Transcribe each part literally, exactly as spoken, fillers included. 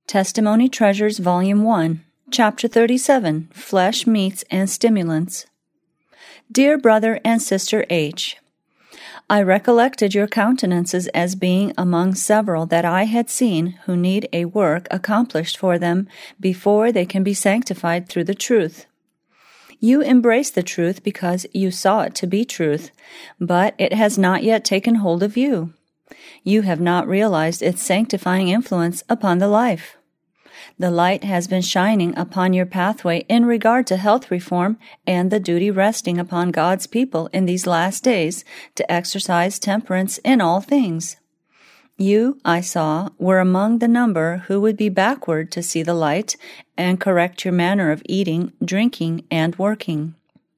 Testimony Treasures, Volume one, Chapter thirty-seven, Flesh, Meats, and Stimulants. Dear Brother and Sister H., I recollected your countenances as being among several that I had seen who need a work accomplished for them before they can be sanctified through the truth. You embrace the truth because you saw it to be truth, but it has not yet taken hold of you. You have not realized its sanctifying influence upon the life. The light has been shining upon your pathway in regard to health reform and the duty resting upon God's people in these last days to exercise temperance in all things. You, I saw, were among the number who would be backward to see the light and correct your manner of eating, drinking, and working.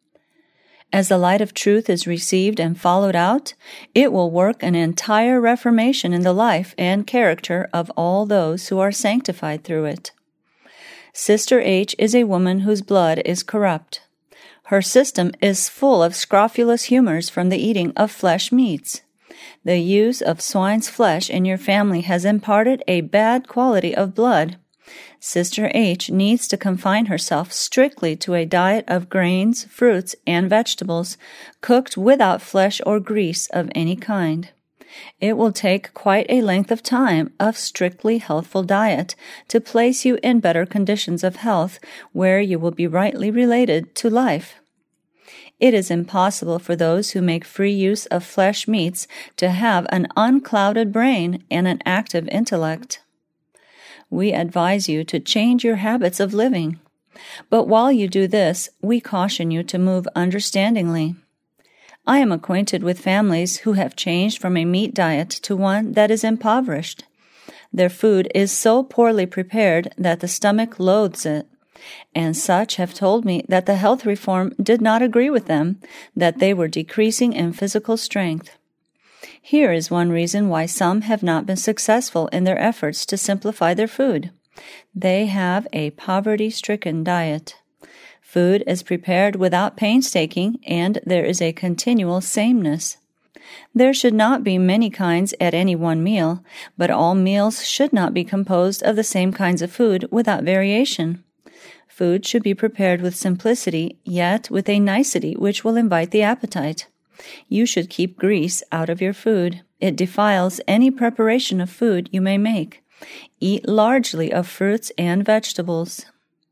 As the light of truth is received and followed out, it will work an entire reformation in the life and character of all those who are sanctified through it. Sister H. is a woman whose blood is corrupt. Her system is full of scrofulous humors from the eating of flesh meats. The use of swine's flesh in your family has imparted a bad quality of blood. Sister H. needs to confine herself strictly to a diet of grains, fruits, and vegetables, cooked without flesh or grease of any kind. It will take quite a length of time of strictly healthful diet to place you in better conditions of health where you will be rightly related to life. It is impossible for those who make free use of flesh meats to have an unclouded brain and an active intellect. We advise you to change your habits of living. But while you do this, we caution you to move understandingly. I am acquainted with families who have changed from a meat diet to one that is impoverished. Their food is so poorly prepared that the stomach loathes it, and such have told me that the health reform did not agree with them, that they were decreasing in physical strength. Here is one reason why some have not been successful in their efforts to simplify their food. They have a poverty-stricken diet. Food is prepared without painstaking, and there is a continual sameness. There should not be many kinds at any one meal, but all meals should not be composed of the same kinds of food without variation. Food should be prepared with simplicity, yet with a nicety which will invite the appetite. You should keep grease out of your food. It defiles any preparation of food you may make. Eat largely of fruits and vegetables.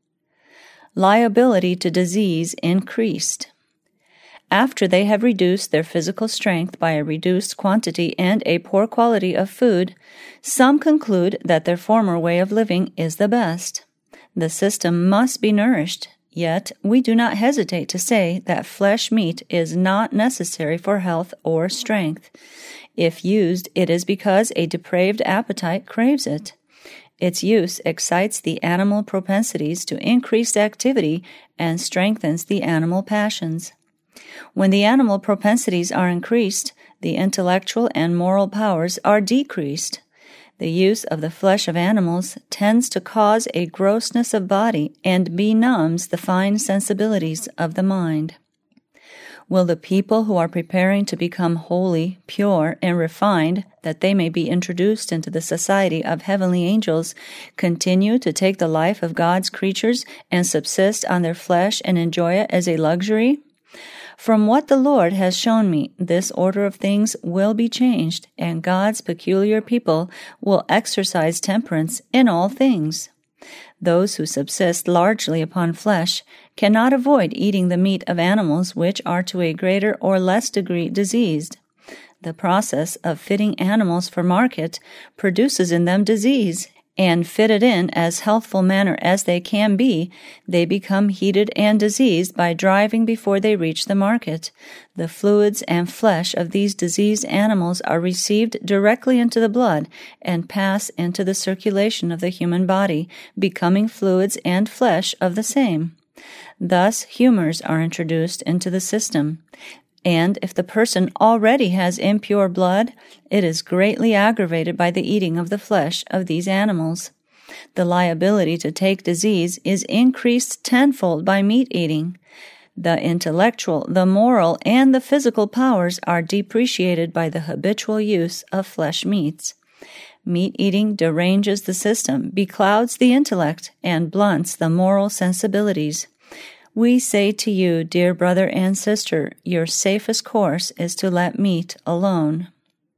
Liability to disease increased. After they have reduced their physical strength by a reduced quantity and a poor quality of food, some conclude that their former way of living is the best. The system must be nourished. Yet we do not hesitate to say that flesh meat is not necessary for health or strength. If used, it is because a depraved appetite craves it. Its use excites the animal propensities to increased activity and strengthens the animal passions. When the animal propensities are increased, the intellectual and moral powers are decreased. The use of the flesh of animals tends to cause a grossness of body and benumbs the fine sensibilities of the mind. Will the people who are preparing to become holy, pure, and refined, that they may be introduced into the society of heavenly angels, continue to take the life of God's creatures and subsist on their flesh and enjoy it as a luxury? From what the Lord has shown me, this order of things will be changed, and God's peculiar people will exercise temperance in all things. Those who subsist largely upon flesh cannot avoid eating the meat of animals which are to a greater or less degree diseased. The process of fitting animals for market produces in them disease, and fitted in as healthful manner as they can be, they become heated and diseased by driving before they reach the market. The fluids and flesh of these diseased animals are received directly into the blood and pass into the circulation of the human body, becoming fluids and flesh of the same. Thus, humors are introduced into the system. And if the person already has impure blood, it is greatly aggravated by the eating of the flesh of these animals. The liability to take disease is increased tenfold by meat eating. The intellectual, the moral, and the physical powers are depreciated by the habitual use of flesh meats. Meat eating deranges the system, beclouds the intellect, and blunts the moral sensibilities. We say to you, dear brother and sister, your safest course is to let meat alone.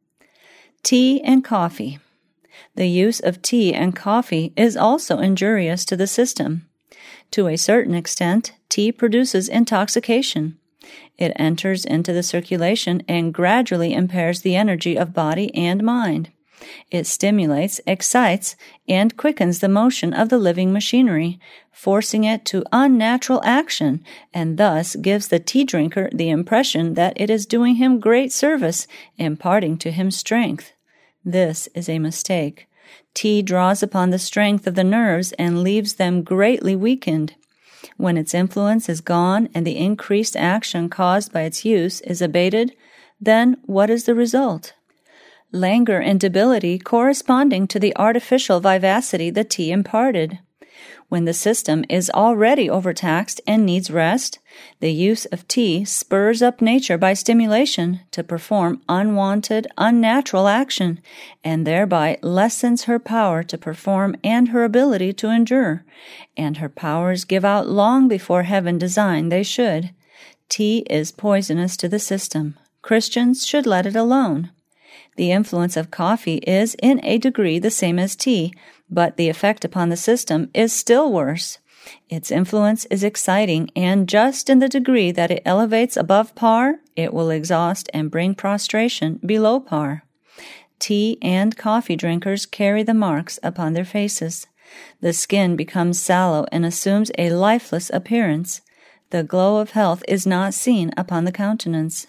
Tea and coffee. The use of tea and coffee is also injurious to the system. To a certain extent, tea produces intoxication. It enters into the circulation and gradually impairs the energy of body and mind. It stimulates, excites, and quickens the motion of the living machinery, forcing it to unnatural action, and thus gives the tea drinker the impression that it is doing him great service, imparting to him strength. This is a mistake. Tea draws upon the strength of the nerves and leaves them greatly weakened. When its influence is gone and the increased action caused by its use is abated, then what is the result? Languor and debility corresponding to the artificial vivacity the tea imparted. When the system is already overtaxed and needs rest, the use of tea spurs up nature by stimulation to perform unwanted, unnatural action, and thereby lessens her power to perform and her ability to endure, and her powers give out long before heaven designed they should. Tea is poisonous to the system. Christians should let it alone. The influence of coffee is in a degree the same as tea, but the effect upon the system is still worse. Its influence is exciting, and just in the degree that it elevates above par, it will exhaust and bring prostration below par. Tea and coffee drinkers carry the marks upon their faces. The skin becomes sallow and assumes a lifeless appearance. The glow of health is not seen upon the countenance.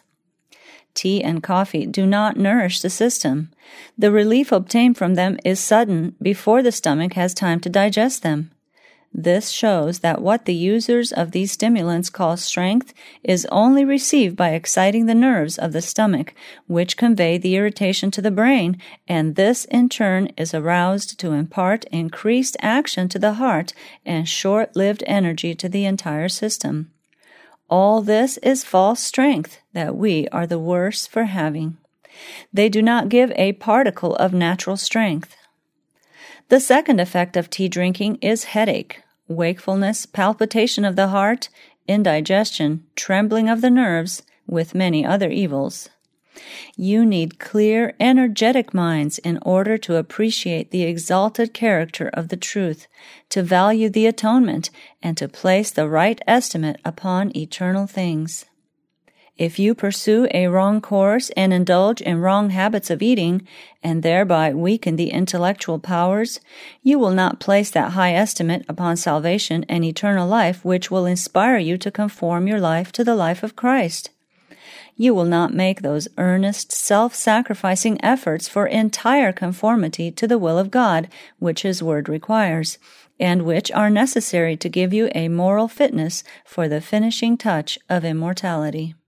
Tea and coffee do not nourish the system. The relief obtained from them is sudden before the stomach has time to digest them. This shows that what the users of these stimulants call strength is only received by exciting the nerves of the stomach, which convey the irritation to the brain, and this in turn is aroused to impart increased action to the heart and short-lived energy to the entire system. All this is false strength that we are the worse for having. They do not give a particle of natural strength. The second effect of tea drinking is headache, wakefulness, palpitation of the heart, indigestion, trembling of the nerves, with many other evils. You need clear, energetic minds in order to appreciate the exalted character of the truth, to value the atonement, and to place the right estimate upon eternal things. If you pursue a wrong course and indulge in wrong habits of eating, and thereby weaken the intellectual powers, you will not place that high estimate upon salvation and eternal life which will inspire you to conform your life to the life of Christ. You will not make those earnest, self-sacrificing efforts for entire conformity to the will of God, which His Word requires, and which are necessary to give you a moral fitness for the finishing touch of immortality.